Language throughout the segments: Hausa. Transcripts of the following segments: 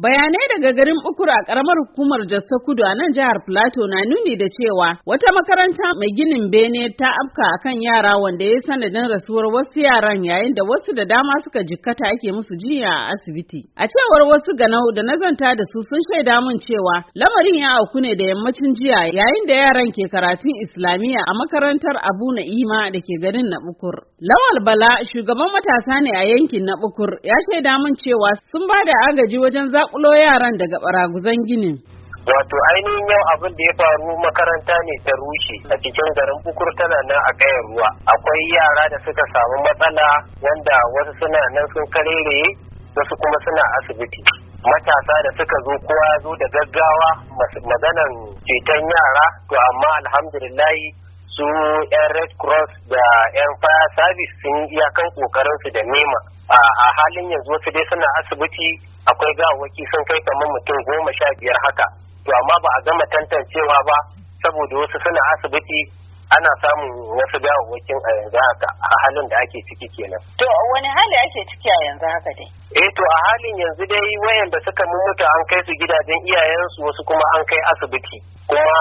Bayanai daga garin Bukur a ƙaramar hukumar Jos ta Kudu a nan jihar Plateau na nuni da cewa wata makaranta mai ginin bene ta afka akan yara wanda ya sanadin rasuwar wasu yaran yayin da wasu da dama suka jikkata ake musu jinya a asibiti. A cewar wasu ganau da nazanta da su sun shaida mun cewa lamarin ya auku ne da yammacin jiya yayin da yaran ke karatun Islamiyya a makarantar Abu Na'ima da ke garin na Bukur. Lawal Bala shugaban matasa ne a yankin na Bukur ya shaida mun cewa sun ba da agaji wajen zakulo yaran daga baraguzan ginin. Wato ainihin yau abin da ya faru makaranta ne ta rushe a cikin garin Bukur tana nan a kayan ruwa. Akwai yara da suka samu matsala wanda wasu suna nan sun karere wasu kuma suna asibiti. Matasa da suka zo kowa ya zo da gaggawa maganan ceton yara to amma alhamdulillahi su 'yan Red Cross da 'yan Fire Service sun iyakan kokarinsu da nema. A halin yanzu wasu dai suna asibiti akwai gawawwaki sun kai kamar mutum 15 haka to amma ba a gama tantancewa ba saboda wasu suna asibiti ana samun wasu gawawwakin a yanzu haka a halin da ake ciki kenan. To wani hali ake ciki a yanzu haka dai? To a halin yanzu dai wayanda suka mutu an kai su gidajen iyayensu wasu kuma an kai asibiti kuma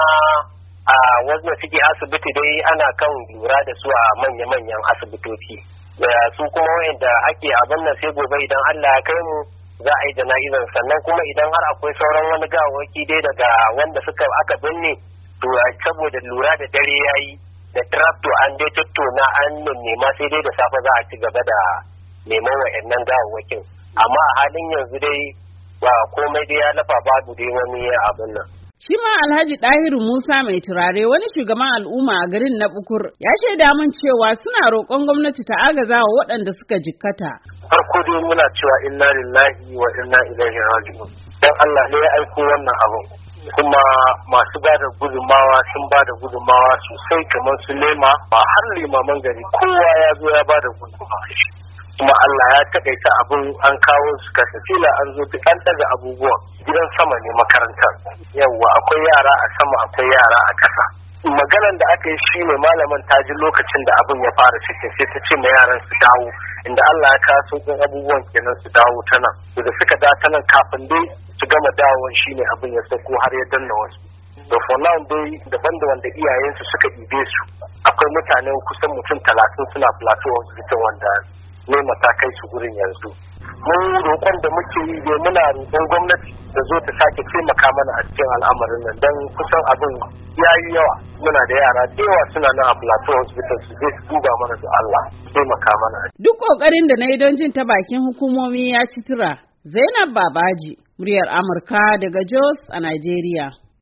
a wasu da suke asibiti dai ana kan lura da su a manya-manyan asibitoci. Su kuma wayanda ake abin nan sai gobe idan Allah ya kai mu za a yi jana'izar sannan kuma idan har akwai sauran wani gawawaki dai daga wanda suka aka binne to saboda lura da dare yayi da tractor an dai tattona an nema sai dai da safe za a ci gaba da neman wayannan gawawakin amma a halin yanzu dai ba komai dai ya lafa babu dai wani abin nan. Shi ma Alhaji Dahiru Musa mai turare wani shugaban al'umma a garin na Bukur ya shaida min cewa suna roƙon gwamnati ta agaza wa waɗanda suka jikkata. Farko dai muna cewa inna lillahi wa inna ilaihi raji'un. Dan Allah ne ya aiko wannan abin. Kuma masu ba da gudunmawa sun ba da gudunmawa sosai kamar su lema ba har limaman gari kowa ya zo ya ba da gudunmawa. Kuma Allah ya taƙaita abin an kawo su kasafila an zo duk an daga abubuwan gidan sama ne makarantar yawwa akwai yara a sama akwai yara a ƙasa maganan da aka yi shine malaman ta ji lokacin da abin ya fara cikin sai ta ce ma yaran su dawo inda Allah ya kawo sauƙin abubuwan kenan su dawo ta nan da suka da ta nan kafin dai su gama dawowan shine abin ya sauko har ya danna wasu da for now dai daban da wanda iyayensu suka ɗibe su akwai mutane kusan mutum 30 suna plateau hospital wanda nema ta kai su gurin yanzu. Mun roƙon da muke yi dai muna roƙon gwamnati da zo ta sake taimaka mana a cikin al'amarin nan don kusan abin ya yi yawa. Muna da yara da yawa suna nan a Plateau Hospital su zai su duba mana da Allah taimaka mana. Duk ƙoƙarin da na yi don jin ta bakin hukumomi ya ci tura. Zainab Babaji, muryar Amurka daga Jos a Najeriya.